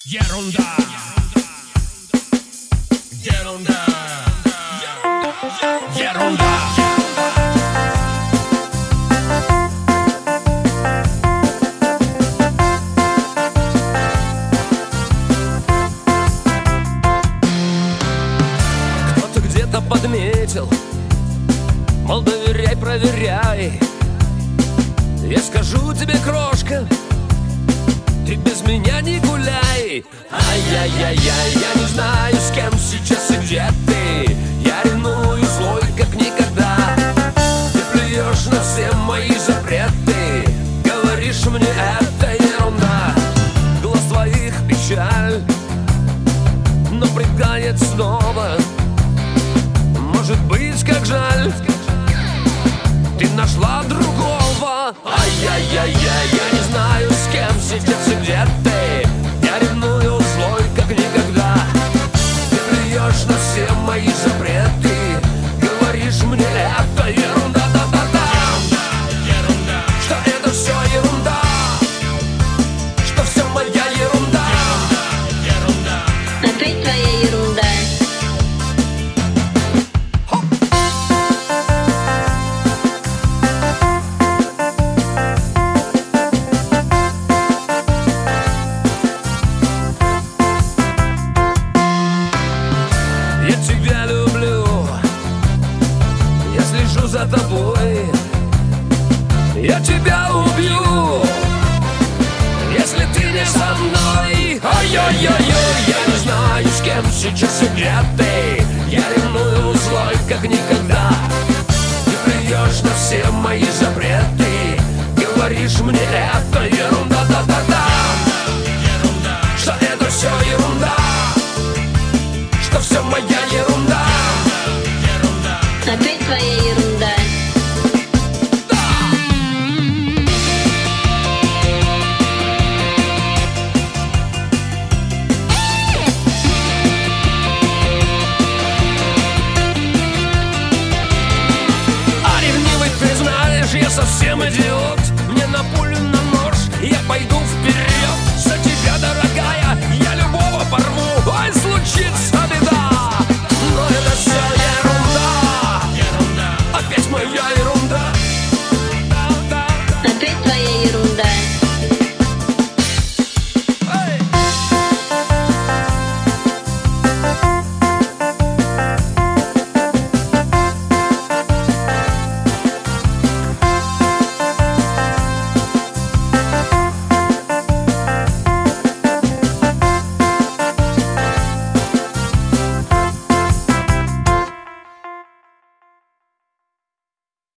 Ерунда. Ерунда. Ерунда. Кто-то где-то подметил, мол, доверяй, проверяй. Я скажу тебе, крошка, ты без меня не гуляй. Ай-яй-яй-яй, я не знаю, с кем сейчас и где ты. Я ревную злой, как никогда. Ты плюешь на все мои запреты, говоришь мне, это ерунда. Глаз твоих печаль, но прыгает снова. Может быть, как жаль, ты нашла другого. Ай-яй-яй-яй, я не знаю, с кем сейчас и где ты. Я ревную злой, как никогда. Ты плюешь на все мои запреты, говоришь мне, это ерунда, да-да-да. Ерунда. Что это все ерунда, что все моя ерунда. Ерунда. Опять твоя ерунда. Я тебя люблю, я слежу за тобой. Я тебя убью, если ты не со мной. Ой-ой-ой-ой, я не знаю, с кем сейчас и где ты. Я ревную злой, как никогда. Ты плюешь на все мои запреты, говоришь мне, это ерунда.